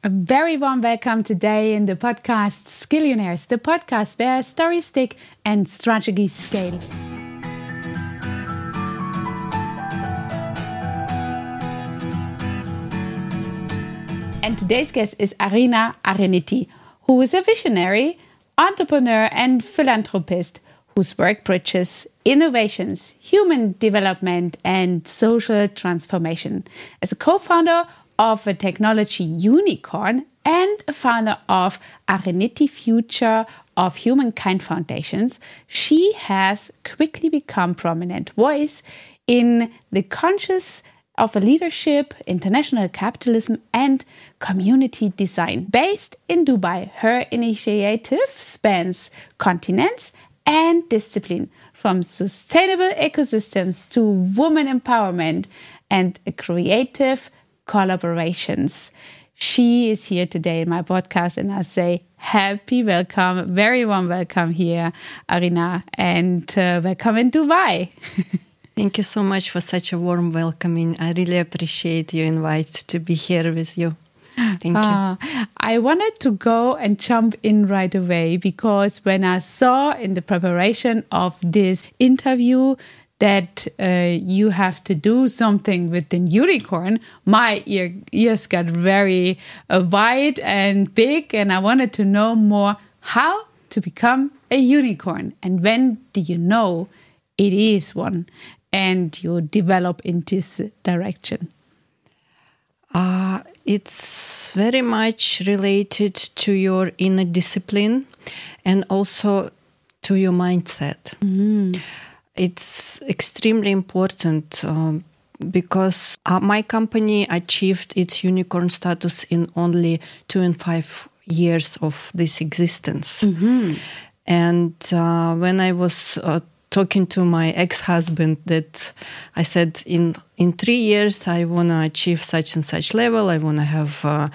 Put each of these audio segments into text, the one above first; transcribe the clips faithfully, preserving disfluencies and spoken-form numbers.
A very warm welcome today in the podcast Skillionaires, the podcast where stories stick and strategies scale. And today's guest is Arina Areniti, who is a visionary, entrepreneur and philanthropist whose work bridges innovations, human development and social transformation. As a co-founder of a technology unicorn and a founder of Areniti Future of Humankind Foundations, she has quickly become prominent voice in the conscious of a leadership, international capitalism and community design. Based in Dubai, her initiative spans continents and discipline, from sustainable ecosystems to women empowerment and creative collaborations. She is here today in my podcast, and I say happy welcome, very warm welcome here, Arina, and uh, welcome in Dubai. Thank you so much for such a warm welcoming. I really appreciate your invite to be here with you. Thank uh, you. I wanted to go and jump in right away because when I saw in the preparation of this interview that uh, you have to do something with the unicorn, my ear, ears got very uh, wide and big, and I wanted to know more how to become a unicorn and when do you know it is one and you develop in this direction. Uh, it's very much related to your inner discipline and also to your mindset. Mm-hmm. It's extremely important um, because uh, my company achieved its unicorn status in only two and five years of this existence. Mm-hmm. And uh, when I was uh, talking to my ex-husband that I said in in three years I want to achieve such and such level, I want to have a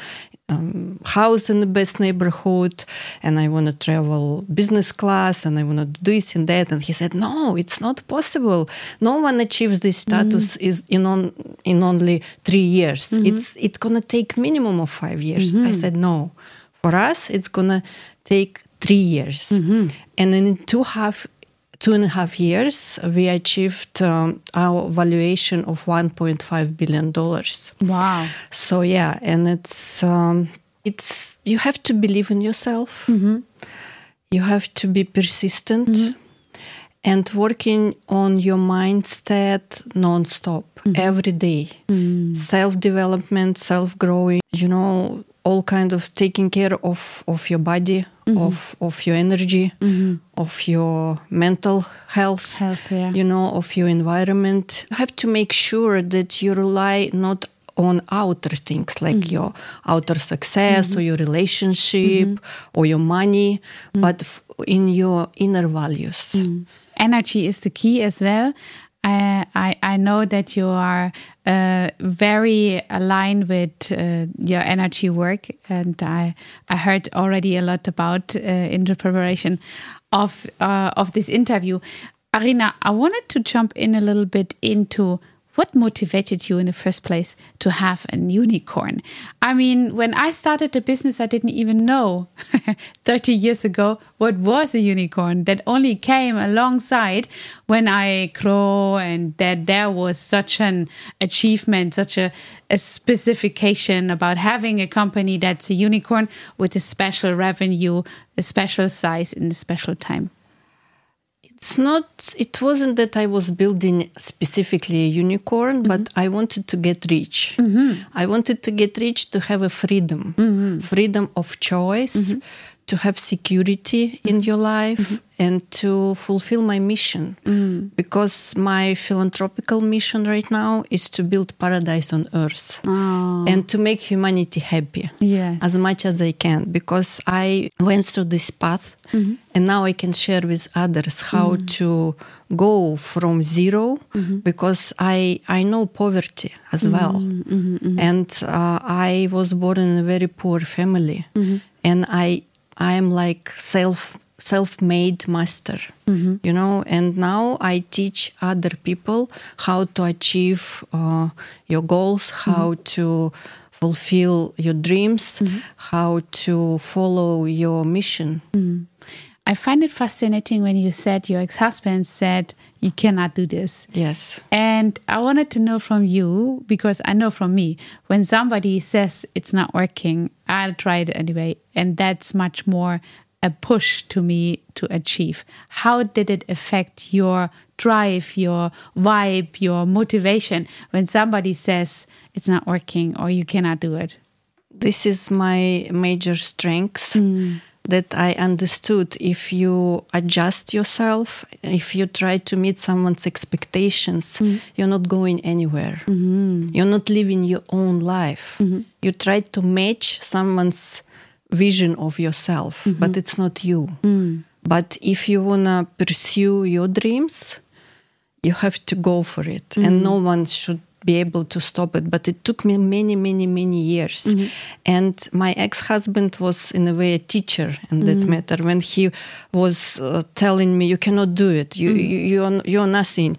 um, house in the best neighborhood, and I want to travel business class, and I want to do this and that. And he said, no, it's not possible. No one achieves this status mm-hmm. is in on in only three years. Mm-hmm. It's it's gonna take minimum of five years. Mm-hmm. I said, no, for us it's gonna take three years, mm-hmm. and in two half. Two and a half years, we achieved um, our valuation of one point five billion dollars. Wow! So yeah, and it's um, it's you have to believe in yourself. Mm-hmm. You have to be persistent mm-hmm. and working on your mindset nonstop mm-hmm. every day. Mm-hmm. Self-development, self-growing. You know, all kind of taking care of, of your body, mm-hmm. of of your energy, mm-hmm. of your mental health, health yeah. you know, of your environment. You have to make sure that you rely not on outer things like mm-hmm. your outer success mm-hmm. or your relationship mm-hmm. or your money, mm-hmm. but in your inner values. Mm-hmm. Energy is the key as well. I, I I know that you are uh, very aligned with uh, your energy work, and I I heard already a lot about uh, in the preparation of uh, of this interview. Arina, I wanted to jump in a little bit into what motivated you in the first place to have a unicorn. I mean, when I started the business, I didn't even know thirty years ago what was a unicorn. That only came alongside when I grew, and that there was such an achievement, such a, a specification about having a company that's a unicorn with a special revenue, a special size, in a special time. It's not, it wasn't that I was building specifically a unicorn, mm-hmm. but I wanted to get rich. Mm-hmm. I wanted to get rich to have a freedom, mm-hmm. freedom of choice, mm-hmm. to have security in your life, mm-hmm. and to fulfill my mission. Mm-hmm. Because my philanthropical mission right now is to build paradise on earth oh. and to make humanity happy yes. as much as I can. Because I went through this path, mm-hmm. and now I can share with others how mm-hmm. to go from zero, mm-hmm. because I I know poverty as mm-hmm. well. Mm-hmm. Mm-hmm. And uh, I was born in a very poor family, mm-hmm. and I I am like self self-made master, mm-hmm. you know, and now I teach other people how to achieve uh, your goals, how mm-hmm. to fulfill your dreams, mm-hmm. how to follow your mission. Mm-hmm. I find it fascinating when you said your ex-husband said, you cannot do this. Yes. And I wanted to know from you, because I know from me, when somebody says it's not working, I'll try it anyway. And that's much more a push to me to achieve. How did it affect your drive, your vibe, your motivation when somebody says it's not working or you cannot do it? This is my major strengths. Mm. That I understood. If you adjust yourself, if you try to meet someone's expectations, mm. you're not going anywhere. Mm-hmm. You're not living your own life. Mm-hmm. You try to match someone's vision of yourself, mm-hmm. but it's not you. Mm. But if you want to pursue your dreams, you have to go for it. Mm-hmm. And no one should be able to stop it. But it took me many, many, many years. Mm-hmm. And my ex-husband was, in a way, a teacher in that mm-hmm. matter. When he was uh, telling me, you cannot do it, you, mm-hmm. you, you're, you're nothing.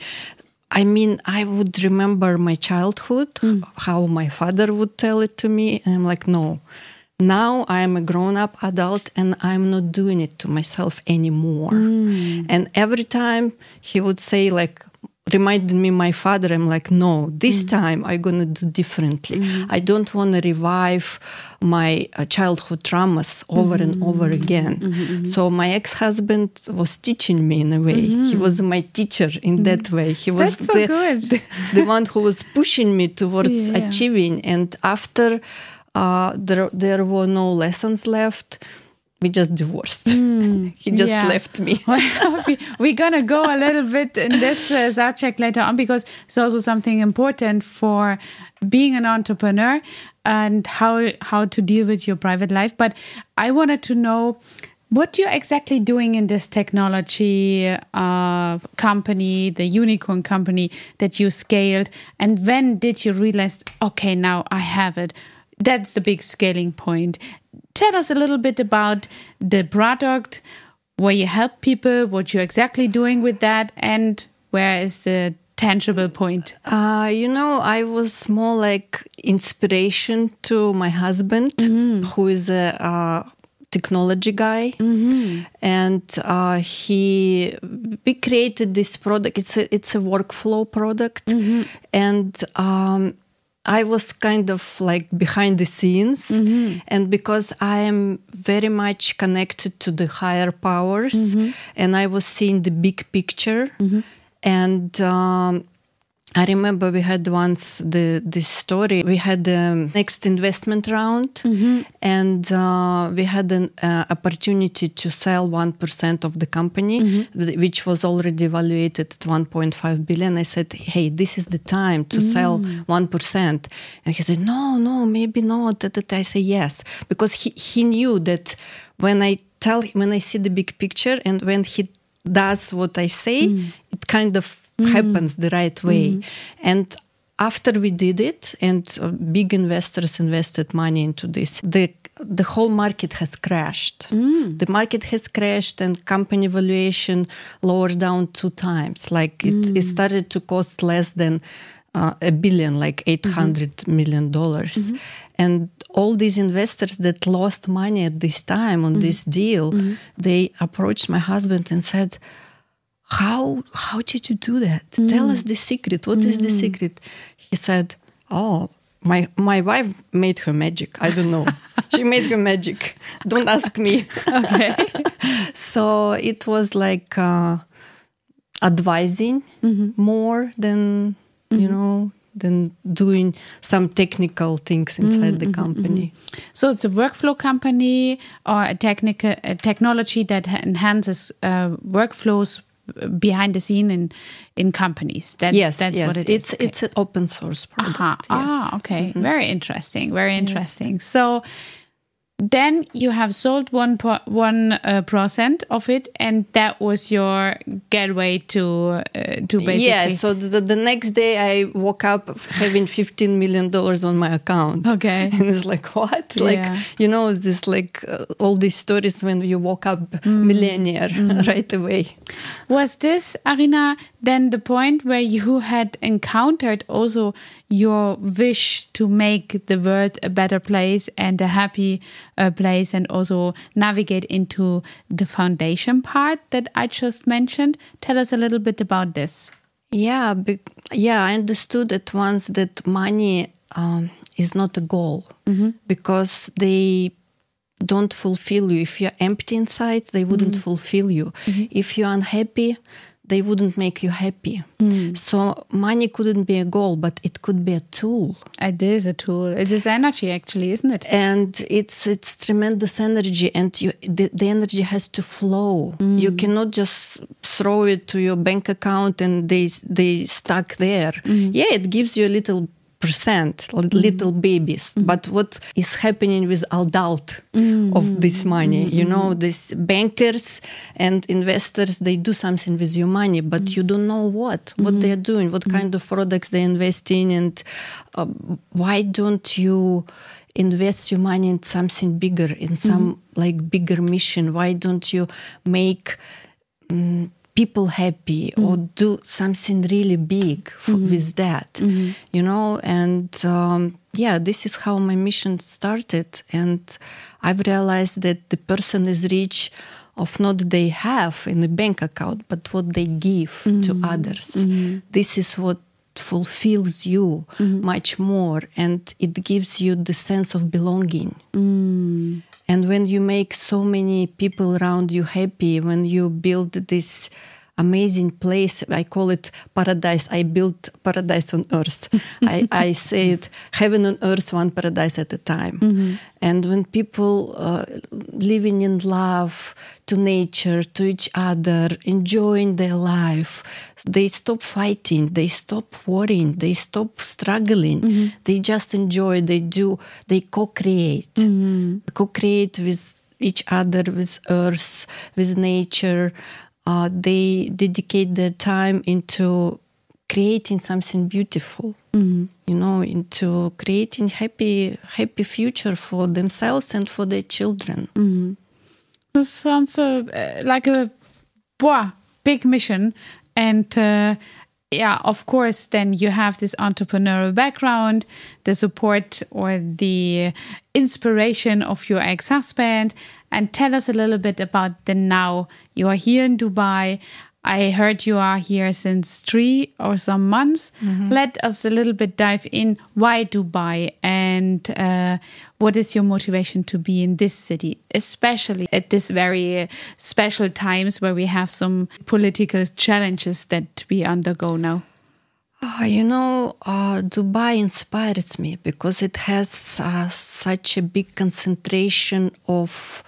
I mean, I would remember my childhood, mm-hmm. how my father would tell it to me. And I'm like, no. Now I am a grown-up adult and I'm not doing it to myself anymore. Mm. And every time he would say, like, reminded me my father, I'm like, no, this mm. time I'm going to do differently. Mm. I don't want to revive my uh, childhood traumas over mm-hmm. and over again. Mm-hmm. So my ex-husband was teaching me in a way. Mm-hmm. He was my teacher in mm. that way. He was That's so the, good. the, the one who was pushing me towards yeah. achieving. And after uh, there, there were no lessons left, we just divorced. Mm, he just yeah. left me. We're going to go a little bit in this uh, subject later on, because it's also something important for being an entrepreneur and how how to deal with your private life. But I wanted to know what you're exactly doing in this technology uh, company, the unicorn company that you scaled. And when did you realize, okay, now I have it? That's the big scaling point. Tell us a little bit about the product, where you help people, what you're exactly doing with that, and where is the tangible point? Uh, you know, I was more like inspiration to my husband, mm-hmm. who is a uh, technology guy. Mm-hmm. And uh, he, we created this product. It's a, it's a workflow product. Mm-hmm. And um I was kind of like behind the scenes, mm-hmm. and because I am very much connected to the higher powers, mm-hmm. and I was seeing the big picture, mm-hmm. and um, I remember we had once the this story. We had the next investment round, mm-hmm. and uh, we had an uh, opportunity to sell one percent of the company, mm-hmm. which was already evaluated at one point five billion. I said, hey, this is the time to mm-hmm. sell one percent. And he said, no, no, maybe not. I say yes, because he, he knew that when I tell him, when I see the big picture and when he does what I say, mm. it kind of Mm. happens the right way. Mm. And after we did it, and uh, big investors invested money into this, the the whole market has crashed. Mm. The market has crashed, and company valuation lowered down two times. Like it, mm. it started to cost less than uh, a billion, like eight hundred mm-hmm. million dollars. Mm-hmm. And all these investors that lost money at this time on mm-hmm. this deal, mm-hmm. they approached my husband and said, How how did you do that? Mm. Tell us the secret. What mm. is the secret? He said, oh, my my wife made her magic. I don't know. She made her magic. Don't ask me. Okay. So it was like uh, advising mm-hmm. more than, mm-hmm. you know, than doing some technical things inside mm-hmm, the company. Mm-hmm. So it's a workflow company or a technical a technology that enhances uh, workflows behind the scene in in companies. That, yes, that's yes. what it it's, is. Okay. It's an open source product. Uh-huh. Yes. Ah, okay. Mm-hmm. Very interesting. Very interesting. Yes. So then you have sold one po- one uh, percent of it, and that was your gateway to uh, to basically. Yeah. So the, the next day I woke up having fifteen million dollars on my account. Okay. And it's like, what? Yeah. Like, you know, this like uh, all these stories when you woke up mm. millionaire mm. right away. Was this, Arina, then the point where you had encountered also your wish to make the world a better place and a happy uh, place, and also navigate into the foundation part that I just mentioned? Tell us a little bit about this. Yeah, be- yeah, I understood at once that money um, is not a goal mm-hmm. because they don't fulfill you. If you're empty inside, they wouldn't mm-hmm. fulfill you. Mm-hmm. If you're unhappy, they wouldn't make you happy. Mm. So money couldn't be a goal, but it could be a tool. It is a tool. It is energy, actually, isn't it? And it's it's tremendous energy, and you, the, the energy has to flow. Mm. You cannot just throw it to your bank account and they they stuck there. Mm. Yeah, it gives you a little percent, little mm. babies. Mm. But what is happening with adult mm. of this money? Mm. You know, these bankers and investors, they do something with your money, but mm. you don't know what, what mm. they're doing, what mm. kind of products they invest in, and uh, why don't you invest your money in something bigger, in some mm. like bigger mission? Why don't you make um, people happy mm. or do something really big for, mm-hmm. with that, mm-hmm. you know? And um, yeah, this is how my mission started. And I've realized that the person is rich of not they have in the bank account, but what they give mm-hmm. to others. Mm-hmm. This is what fulfills you mm-hmm. much more, and it gives you the sense of belonging. Mm. And when you make so many people around you happy, when you build this amazing place, I call it paradise. I built paradise on earth. I, I say it, heaven on earth, one paradise at a time. Mm-hmm. And when people uh, living in love to nature, to each other, enjoying their life, they stop fighting, they stop worrying, they stop struggling. Mm-hmm. They just enjoy, they do, they co-create. Mm-hmm. Co-create with each other, with earth, with nature. Uh, they dedicate their time into creating something beautiful, mm-hmm. you know, into creating happy, happy future for themselves and for their children. Mm-hmm. This sounds uh, like a wow, big mission. And uh, yeah, of course, then you have this entrepreneurial background, the support or the inspiration of your ex-husband. And tell us a little bit about the now. You are here in Dubai. I heard you are here since three or some months. Mm-hmm. Let us a little bit dive in. Why Dubai? And uh, what is your motivation to be in this city, especially at this very special times where we have some political challenges that we undergo now? Oh, you know, uh, Dubai inspires me because it has uh, such a big concentration of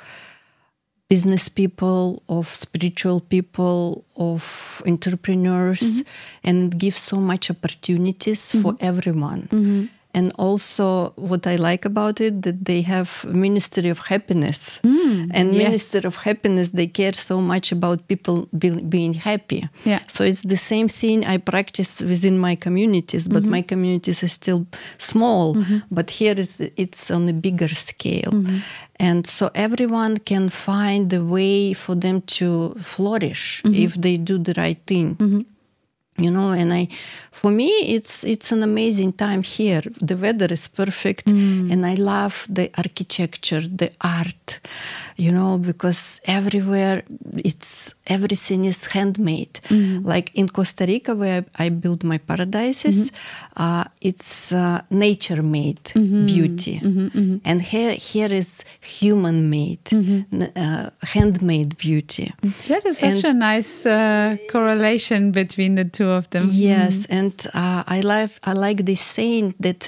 business people, of spiritual people, of entrepreneurs, mm-hmm. and it gives so much opportunities mm-hmm. for everyone. Mm-hmm. And also what I like about it, that they have Ministry of Happiness. Mm, and yes. Ministry of Happiness, they care so much about people be, being happy. Yeah. So it's the same thing I practice within my communities, but mm-hmm. my communities are still small. Mm-hmm. But here is it's on a bigger scale. Mm-hmm. And so everyone can find a way for them to flourish mm-hmm. if they do the right thing. Mm-hmm. You know, and I, for me, it's it's an amazing time here. The weather is perfect, mm. and I love the architecture, the art, you know, because everywhere it's everything is handmade. Mm. Like in Costa Rica, where I build my paradises, mm-hmm. uh, it's uh, nature-made mm-hmm. beauty, mm-hmm, mm-hmm. and here here is human-made, mm-hmm. uh, handmade beauty. That is such and, a nice uh, correlation between the two of them. Yes, mm-hmm. and uh, I like I like this saying that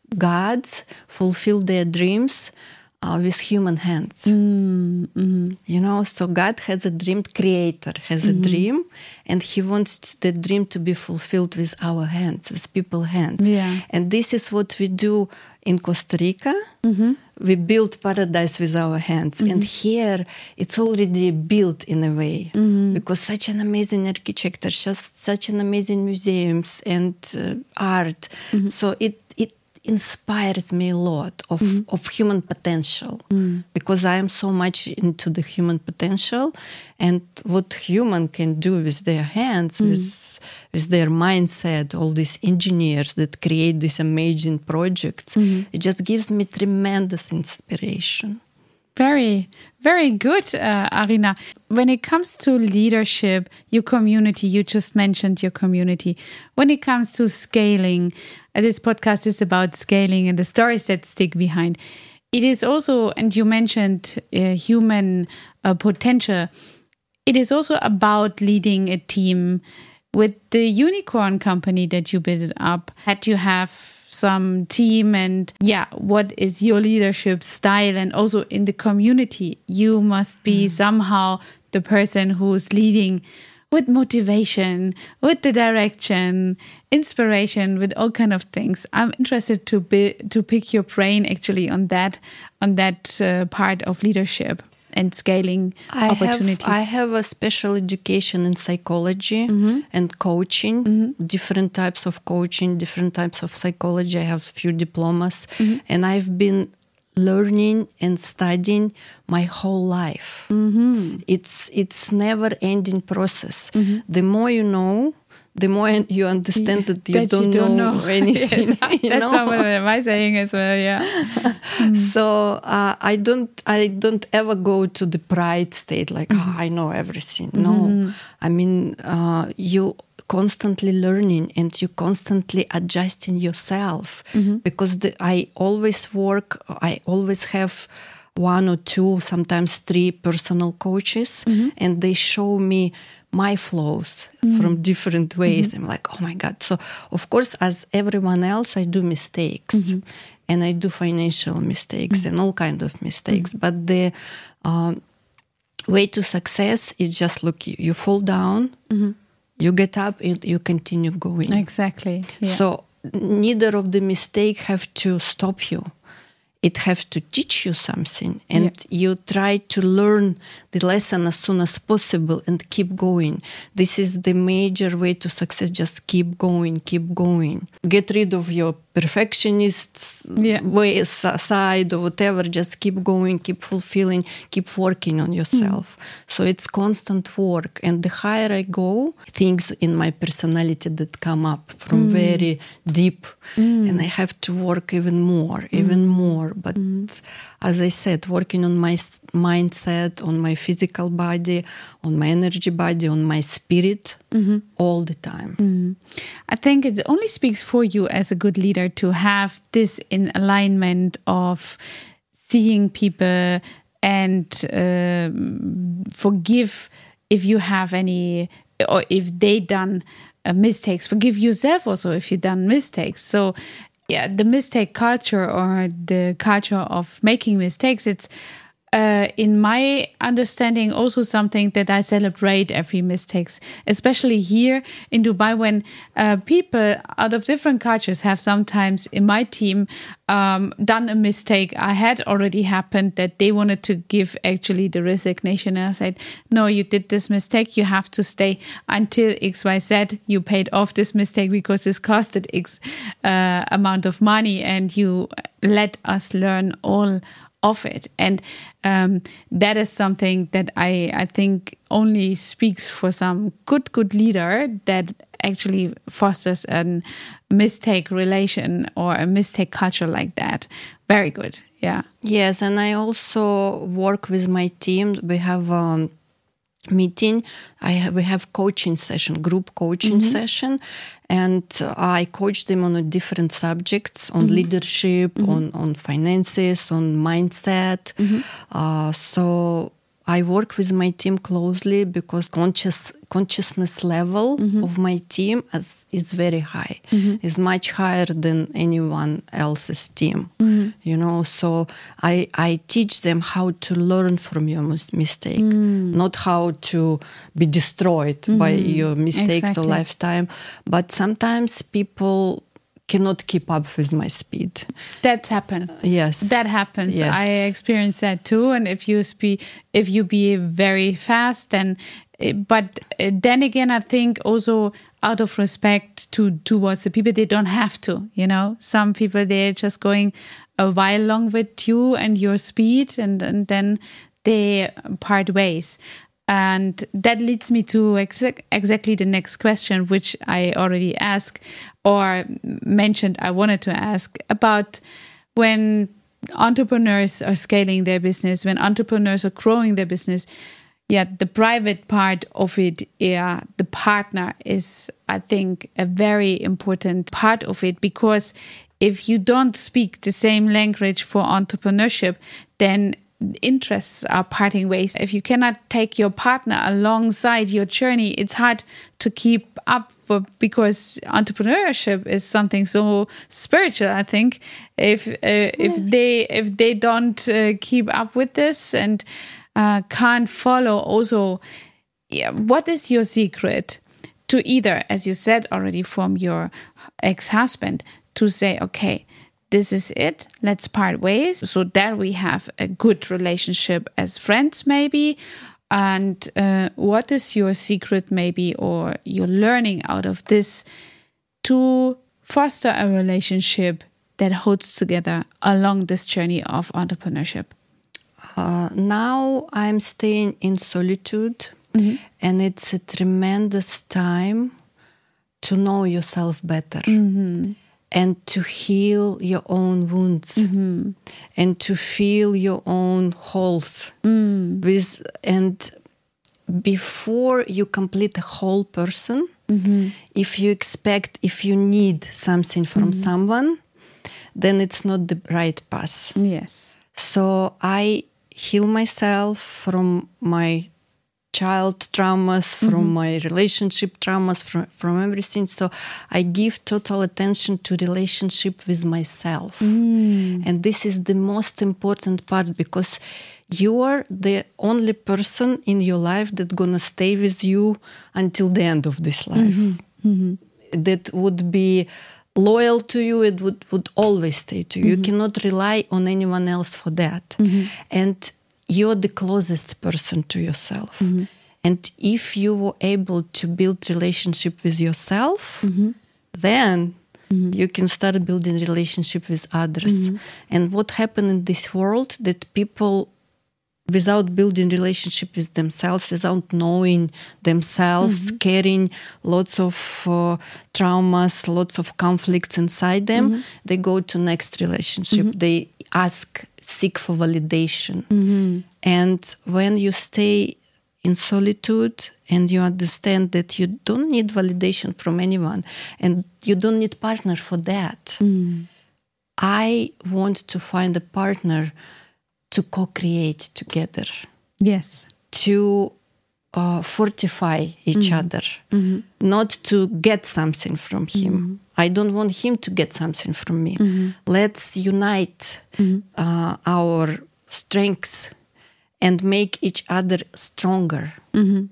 gods fulfill their dreams uh, with human hands. Mm-hmm. You know, so God has a dream, Creator has mm-hmm. a dream, and He wants the dream to be fulfilled with our hands, with people's hands. Yeah. And this is what we do in Costa Rica. Mm-hmm. we build paradise with our hands. Mm-hmm. And here it's already built in a way, mm-hmm. because such an amazing architecture, just such an amazing museums and uh, art. Mm-hmm. So it, it inspires me a lot of, mm-hmm. of human potential, mm-hmm. because I am so much into the human potential and what human can do with their hands, mm-hmm. with, with their mindset, all these engineers that create these amazing projects. Mm-hmm. It just gives me tremendous inspiration. Very, very good, uh, Arina. When it comes to leadership, your community, you just mentioned your community. When it comes to scaling, uh, this podcast is about scaling and the stories that stick behind. It is also, and you mentioned uh, human uh, potential, it is also about leading a team. With the unicorn company that you built up, had you have some team and yeah, what is your leadership style? And also in the community, you must be mm. somehow the person who's leading with motivation, with the direction, inspiration, with all kind of things. I'm interested to be, to pick your brain actually on that, on that uh, part of leadership and scaling I opportunities. Have, I have a special education in psychology mm-hmm. and coaching, mm-hmm. different types of coaching, different types of psychology. I have a few diplomas, mm-hmm. and I've been learning and studying my whole life. Mm-hmm. It's it's never ending process. Mm-hmm. The more you know, the more you understand that you, that don't, you don't know, know anything. Yes, you that's know? what my saying as well. Yeah. mm. So uh, I don't, I don't ever go to the pride state like mm-hmm. oh, I know everything. Mm-hmm. No, I mean uh, you constantly learning and you constantly adjusting yourself mm-hmm. because the, I always work. I always have one or two, sometimes three personal coaches, mm-hmm. and they show me my flows mm-hmm. from different ways. Mm-hmm. I'm like, oh my God. So, of course, as everyone else, I do mistakes. Mm-hmm. And I do financial mistakes mm-hmm. and all kinds of mistakes. Mm-hmm. But the uh, way to success is just, look, you, you fall down, mm-hmm. you get up, and you continue going. Exactly. Yeah. So, neither of the mistake have to stop you. It has to teach you something, and yeah. you try to learn the lesson as soon as possible and keep going. This is the major way to success. Just keep going, keep going. Get rid of your perfectionist yeah. way side or whatever. Just keep going, keep fulfilling, keep working on yourself. Mm. So it's constant work. And the higher I go, things in my personality that come up from mm. very deep, mm. and I have to work even more, mm. even more. But mm. as I said, working on my mindset, on my physical body, on my energy body, on my spirit, mm-hmm. all the time. Mm. I think it only speaks for you as a good leader to have this in alignment of seeing people and uh, forgive if you have any, or if they done uh, mistakes. Forgive yourself also if you done mistakes. So yeah, the mistake culture or the culture of making mistakes, it's uh, in my understanding also something that I celebrate every mistakes, especially here in Dubai when uh, people out of different cultures have sometimes in my team um, done a mistake. I had already happened that they wanted to give actually the resignation. And I said, no, you did this mistake. You have to stay until X Y Z. You paid off this mistake because this costed X uh, amount of money and you let us learn all of it. And um, that is something that I, I think only speaks for some good, good leader that actually fosters a mistake relation or a mistake culture like that. Very good. Yeah. Yes. And I also work with my team. We have um meeting. I have, we have coaching session, group coaching mm-hmm. session, and uh, I coach them on a different subjects, on mm-hmm. leadership, mm-hmm. on, on finances, on mindset. Mm-hmm. Uh, so I work with my team closely because conscious consciousness level mm-hmm. of my team is, is very high. Mm-hmm. Is much higher than anyone else's team. Mm-hmm. You know, so I I teach them how to learn from your mistake, mm. not how to be destroyed mm-hmm. by your mistakes exactly. or lifestyle. But sometimes people cannot keep up with my speed. That's happened. Yes, that happens. Yes. I experienced that too. And if you speak, if you be very fast, then, but then again, I think also out of respect to towards the people, they don't have to. You know, some people, they're just going a while along with you and your speed, and and then they part ways. And that leads me to exa- exactly the next question, which I already asked or mentioned I wanted to ask about when entrepreneurs are scaling their business, when entrepreneurs are growing their business. Yeah, the private part of it, yeah, the partner is, I think, a very important part of it, because if you don't speak the same language for entrepreneurship, then interests are parting ways. If you cannot take your partner alongside your journey, it's hard to keep up, because entrepreneurship is something so spiritual. I think if uh, if yes. they if they don't uh, keep up with this and uh, can't follow, also, yeah, what is your secret to either, as you said already from your ex-husband, to say, okay, this is it, let's part ways, so that we have a good relationship as friends maybe? And uh, what is your secret maybe, or your learning out of this, to foster a relationship that holds together along this journey of entrepreneurship? Uh, now I'm staying in solitude, mm-hmm. and it's a tremendous time to know yourself better. Mm-hmm. And to heal your own wounds, mm-hmm. and to feel your own holes. Mm. With and before you complete a whole person, mm-hmm. if you expect, if you need something from mm-hmm. someone, then it's not the right path. Yes. So I heal myself from my child traumas, from mm-hmm. my relationship traumas, from, from everything. So I give total attention to relationship with myself. Mm. And this is the most important part, because you are the only person in your life that's gonna stay with you until the end of this life. Mm-hmm. Mm-hmm. That would be loyal to you, it would, would always stay to you. Mm-hmm. You cannot rely on anyone else for that. Mm-hmm. And you're the closest person to yourself. Mm-hmm. And if you were able to build relationship with yourself, mm-hmm. then mm-hmm. you can start building relationship with others. Mm-hmm. And what happened in this world, that people, without building relationship with themselves, without knowing themselves, mm-hmm. carrying lots of uh, traumas, lots of conflicts inside them, mm-hmm. they go to next relationship. Mm-hmm. They ask, seek for validation. Mm-hmm. And when you stay in solitude and you understand that you don't need validation from anyone and you don't need partner for that, mm. I want to find a partner to co-create together. Yes. To uh, fortify each mm-hmm. other, mm-hmm. not to get something from him. Mm-hmm. I don't want him to get something from me. Mm-hmm. Let's unite mm-hmm. uh, our strengths and make each other stronger. Mm-hmm.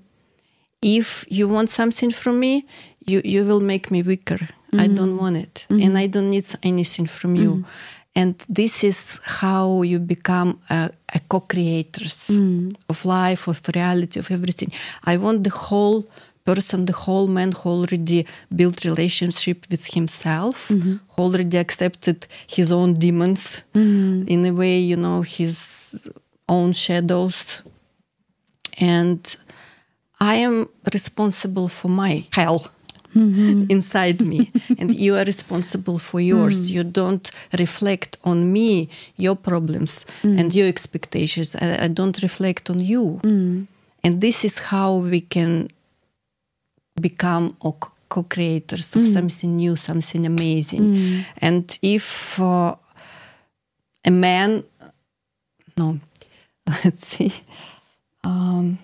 If you want something from me, you, you will make me weaker. Mm-hmm. I don't want it. Mm-hmm. And I don't need anything from you. Mm-hmm. And this is how you become a, a co-creators mm. of life, of reality, of everything. I want the whole person, the whole man who already built relationship with himself, mm-hmm. who already accepted his own demons, mm-hmm. in a way, you know, his own shadows. And I am responsible for my hell. Mm-hmm. inside me, and you are responsible for yours. Mm. You don't reflect on me, your problems mm. and your expectations. I, I don't reflect on you. Mm. And this is how we can become co-creators of mm. something new, something amazing. Mm. And if uh, a man, no, let's see, um,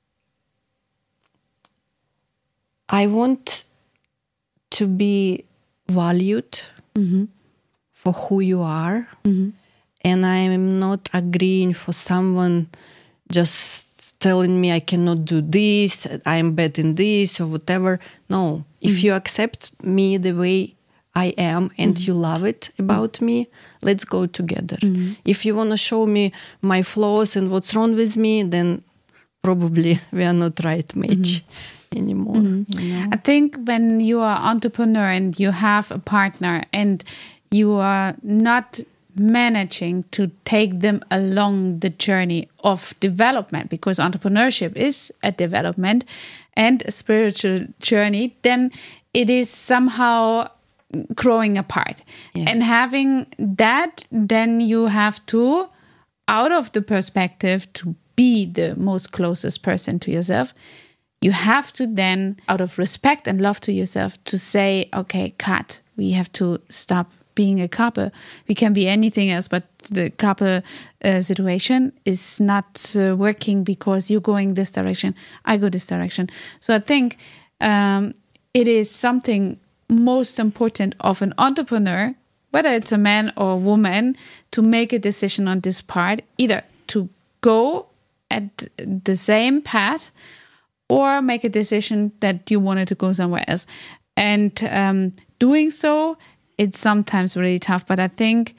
I want to be valued mm-hmm. for who you are. Mm-hmm. And I am not agreeing for someone just telling me I cannot do this, I am bad in this or whatever. No, mm-hmm. if you accept me the way I am and mm-hmm. you love it about mm-hmm. me, let's go together. Mm-hmm. If you want to show me my flaws and what's wrong with me, then probably we are not right match mm-hmm. anymore. Mm-hmm. You know? I think when you are entrepreneur and you have a partner and you are not managing to take them along the journey of development, because entrepreneurship is a development and a spiritual journey, then it is somehow growing apart. Yes. And having that, then you have to, out of the perspective to be the most closest person to yourself, you have to then, out of respect and love to yourself, to say, okay, cut, we have to stop being a couple. We can be anything else, but the couple uh, situation is not uh, working because you're going this direction, I go this direction. So I think um, it is something most important of an entrepreneur, whether it's a man or a woman, to make a decision on this part, either to go at the same path or make a decision that you wanted to go somewhere else. And um, doing so, it's sometimes really tough, but I think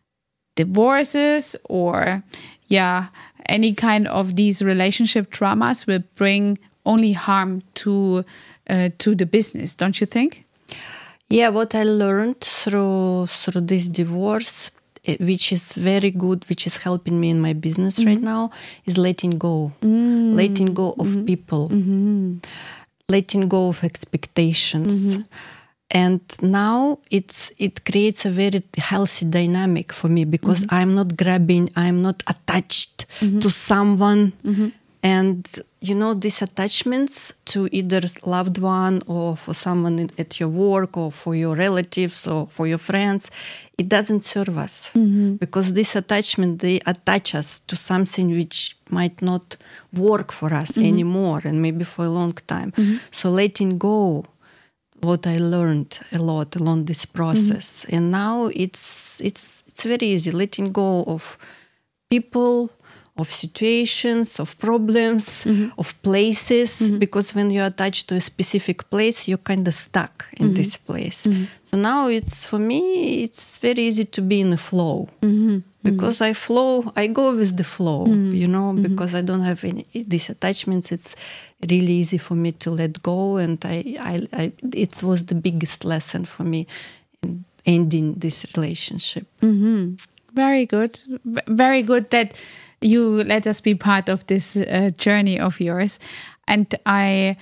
divorces or, yeah, any kind of these relationship traumas will bring only harm to uh, to the business, don't you think? Yeah, what I learned through through this divorce, which is very good, which is helping me in my business mm-hmm. right now, is letting go. Mm-hmm. Letting go of mm-hmm. people. Mm-hmm. Letting go of expectations. Mm-hmm. And now it's it creates a very healthy dynamic for me because mm-hmm. I'm not grabbing, I'm not attached mm-hmm. to someone. Mm-hmm. And, you know, these attachments to either loved one or for someone at your work or for your relatives or for your friends, it doesn't serve us. Mm-hmm. Because this attachment, they attach us to something which might not work for us mm-hmm. anymore and maybe for a long time. Mm-hmm. So letting go, what I learned a lot along this process. Mm-hmm. And now it's it's it's very easy, letting go of people, of situations, of problems, mm-hmm. of places, mm-hmm. because when you're attached to a specific place, you're kind of stuck in mm-hmm. this place. Mm-hmm. So now it's, for me, it's very easy to be in a flow. Mm-hmm. Because mm-hmm. I flow, I go with the flow, mm-hmm. you know, mm-hmm. because I don't have any these attachments. It's really easy for me to let go. And I, I, I it was the biggest lesson for me in ending this relationship. Mm-hmm. Very good. V- very good that you let us be part of this uh, journey of yours. And I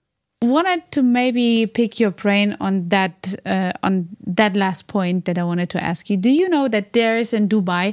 wanted to maybe pick your brain on that uh, on that last point that I wanted to ask you. Do you know that there is in Dubai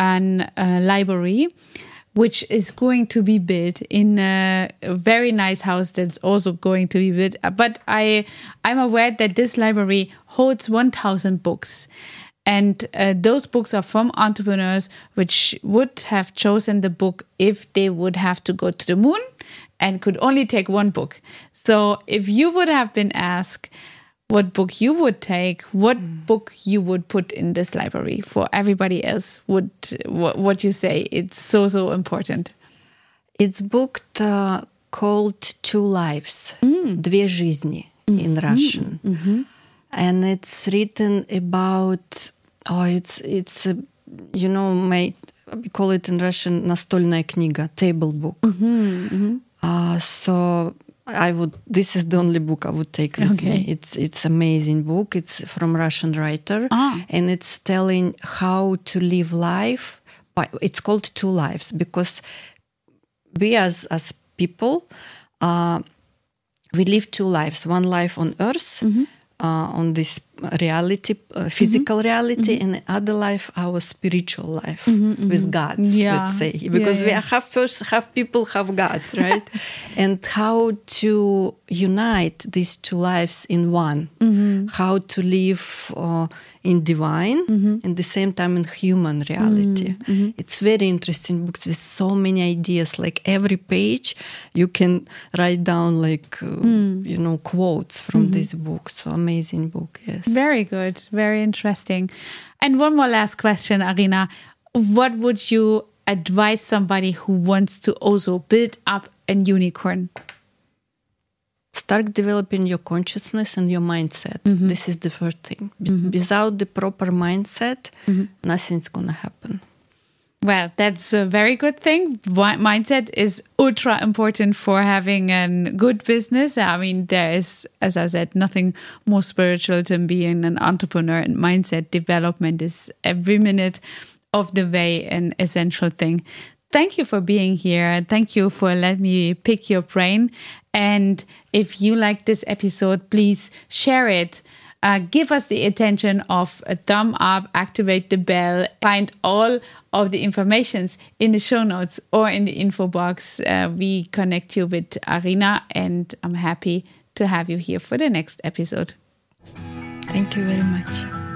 an uh, library which is going to be built in a very nice house that's also going to be built? But I, I'm aware that this library holds one thousand books. And uh, those books are from entrepreneurs which would have chosen the book if they would have to go to the moon and could only take one book. So if you would have been asked what book you would take, what mm. book you would put in this library for everybody else, would what, what you say? It's so, so important. It's booked uh, called Two Lives, mm. Две жизни mm. in Russian. Mm-hmm. And it's written about, oh, it's, it's a, you know, my, we call it in Russian настольная книга, table book. Mm-hmm. Mm-hmm. Uh, so I would. This is the only book I would take with okay. me. It's it's amazing book. It's from Russian writer, ah. and it's telling how to live life. But it's called Two Lives because we as as people, uh, we live two lives. One life on Earth, mm-hmm. uh, on this reality, uh, physical mm-hmm. reality, mm-hmm. and the other life, our spiritual life mm-hmm, mm-hmm. with God, yeah. let's say. Because yeah, yeah. we are half person, half people, half God, right? And how to unite these two lives in one. Mm-hmm. How to live uh, in divine mm-hmm. and at the same time in human reality. Mm-hmm. Mm-hmm. It's very interesting books with so many ideas. Like every page, you can write down like, uh, mm. you know, quotes from mm-hmm. this book. So amazing book, yes. Very good. Very interesting. And one more last question, Arina. What would you advise somebody who wants to also build up a unicorn? start developing your consciousness and your mindset. Mm-hmm. This is the first thing. Mm-hmm. Without the proper mindset, mm-hmm. nothing's going to happen. Well, that's a very good thing. Mindset is ultra important for having a good business. I mean, there is, as I said, nothing more spiritual than being an entrepreneur, and mindset development is every minute of the way an essential thing. Thank you for being here. Thank you for letting me pick your brain. And if you like this episode, please share it. Uh, give us the attention of a thumb up, activate the bell, find all of the informations in the show notes or in the info box. Uh, we connect you with Arina, and I'm happy to have you here for the next episode. Thank you very much.